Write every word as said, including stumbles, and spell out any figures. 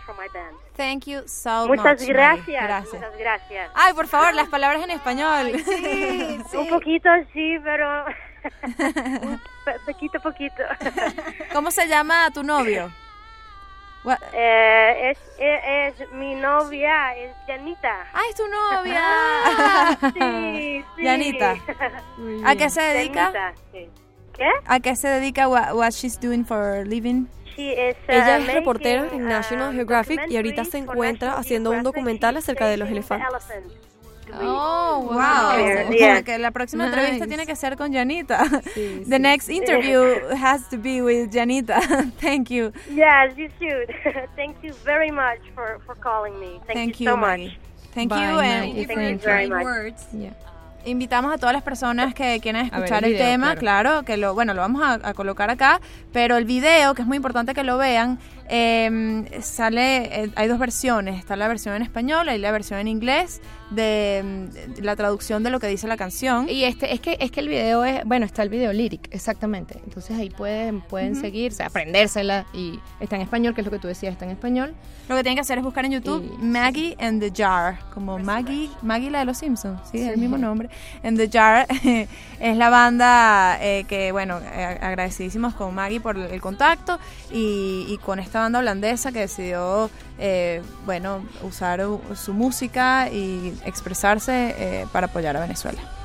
from my band. Thank you so Muchas much. gracias. Gracias. Muchas gracias. Ay, por favor, las palabras en español. Sí, sí. Un poquito sí, pero un pe- poquito, poquito. ¿Cómo se llama tu novio? What? Eh, es, es, es mi novia, es Janita. ¡Ay, es tu novia! Sí, sí. Janita. ¿A qué se dedica? Janita, sí. ¿Qué? ¿A qué se dedica? What, what she's doing for living? She is, uh, Ella es making, reportera en uh, National Geographic y ahorita se documentaries for encuentra National haciendo un Geographic. documental She's acerca de los taking the elefantes. elephant to Oh, be- wow. Yeah, Como yeah. que la próxima Nice. entrevista tiene que ser con Janita. Sí, The sí. next interview has to be with Janita. Thank you. Yes, you should. Thank you very much for, for calling me. Thank, Thank you you, so Maggie. much. Thank Bye, you. And Maggie. Thank you Thank very you. much. Words. Yeah. invitamos a todas las personas que quieran A ver escuchar el el, video, tema, claro. claro, que lo, bueno, lo vamos a, a colocar acá, pero el video, que es muy importante que lo vean, eh, sale, eh, hay dos versiones, está la versión en español y la versión en inglés de, de la traducción de lo que dice la canción. Y este es que es que el video es, bueno, está el video lyric, exactamente. Entonces ahí pueden pueden uh-huh. seguirse, aprendérsela y está en español, que es lo que tú decías, está en español. Lo que tienen que hacer es buscar en YouTube y, Maggie and the Jar, como Maggie, Maggie la de los Simpsons, sí, sí. Es el mismo nombre. And the Jar es la banda eh, que, bueno, eh, agradecidísimos con Maggie por el contacto y, y con esta banda holandesa que decidió, eh, bueno, usar su música y expresarse eh, para apoyar a Venezuela.